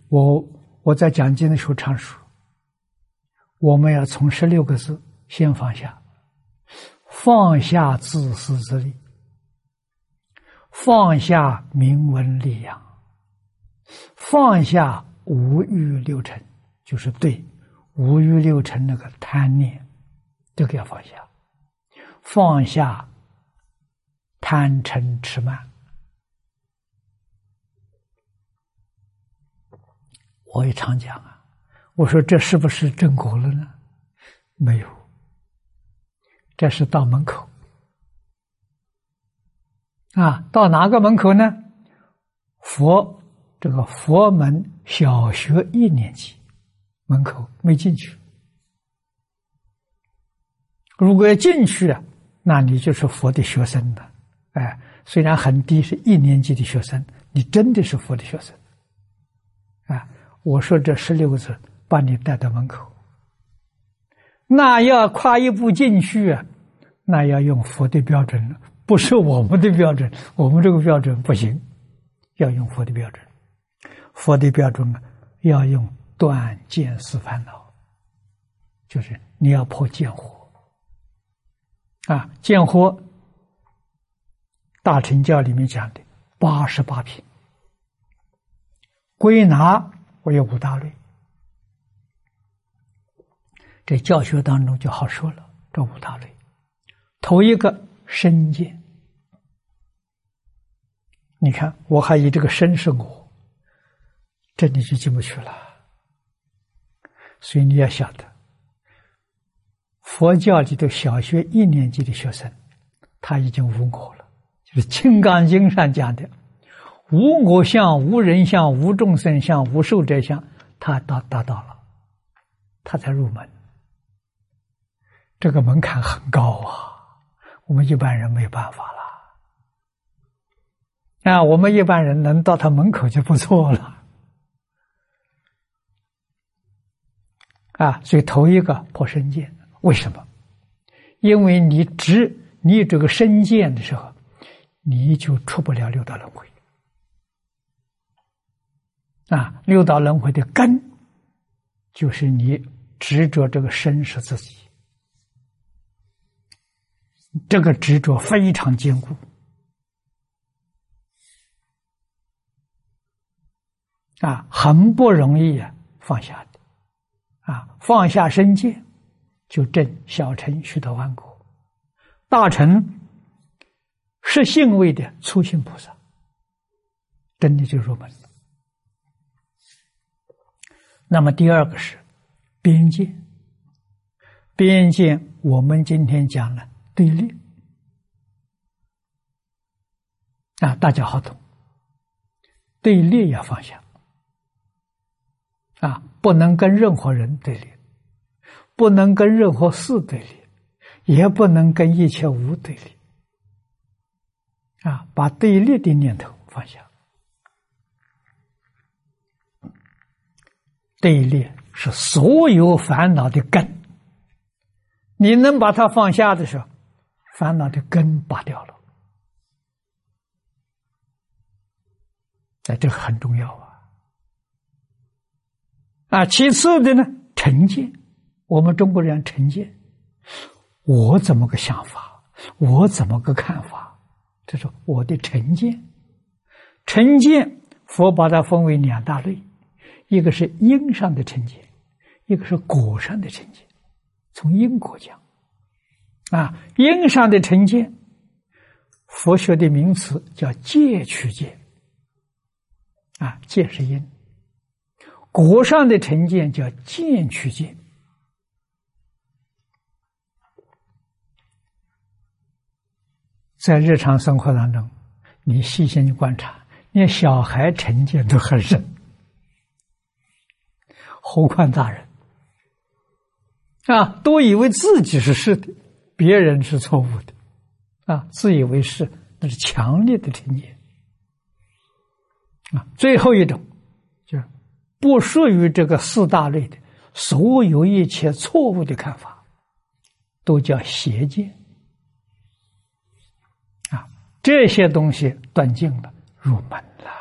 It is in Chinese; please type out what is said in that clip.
我在讲经的时候常说，我们要从16个字先放下，放下自私自利，放下名闻利养，放下五欲六尘，就是对五欲六尘那个贪念，这个要放下，放下贪嗔痴慢。我也常讲啊，我说这是不是正果了呢？没有，这是到门口啊，到哪个门口呢？这个佛门小学1年级门口没进去。如果要进去啊，那你就是佛的学生了。哎，虽然很低，是1年级的学生，你真的是佛的学生啊！我说这16个字把你带到门口，那要跨一步进去啊，那要用佛的标准了，不是我们的标准，我们这个标准不行，要用佛的标准。佛的标准呢，要用断见思烦恼，就是你要破见惑啊，见惑大乘教里面讲的88品，归纳为5大类。这教学当中就好说了，这5大类。头一个身见，你看我还以这个身是我，这你就进不去了。所以你要晓得，佛教里的小学1年级的学生，他已经无我了，就是《金刚经》上讲的无我相、无人相、无众生相、无寿者相，他达到了，他才入门。这个门槛很高啊，我们一般人没办法了啊！我们一般人能到他门口就不错了啊！所以头一个破身见，为什么？因为你这个身见的时候，你就出不了六道轮回啊！六道轮回的根就是你执着这个身是自己，这个执着非常坚固啊，很不容易放下的啊！放下身见，就证小乘须陀洹果，大乘是信位的初信菩萨，真的就入门了。那么第二个是边界，边界我们今天讲了对立啊，大家好懂，对立要放下啊，不能跟任何人对立，不能跟任何事对立，也不能跟一切无对立啊，把对立的念头放下。对立是所有烦恼的根，你能把它放下的时候，烦恼的根拔掉了。这个很重要啊！其次的呢，成见，我们中国人成见，我怎么个想法，我怎么个看法，这是我的成见。成见，佛把它分为2大类，一个是因上的成见，一个是果上的成见。从因果讲啊，因上的成见，佛学的名词叫戒取见啊，戒是因；果上的成见叫见取见。在日常生活当中，你细心观察，连小孩成见都很深，何况大人啊，都以为自己是是的，别人是错误的啊，自以为是，那是强烈的成见啊。最后一种就是不属于这个4大类的，所有一切错误的看法都叫邪见啊。这些东西断尽了，入门了。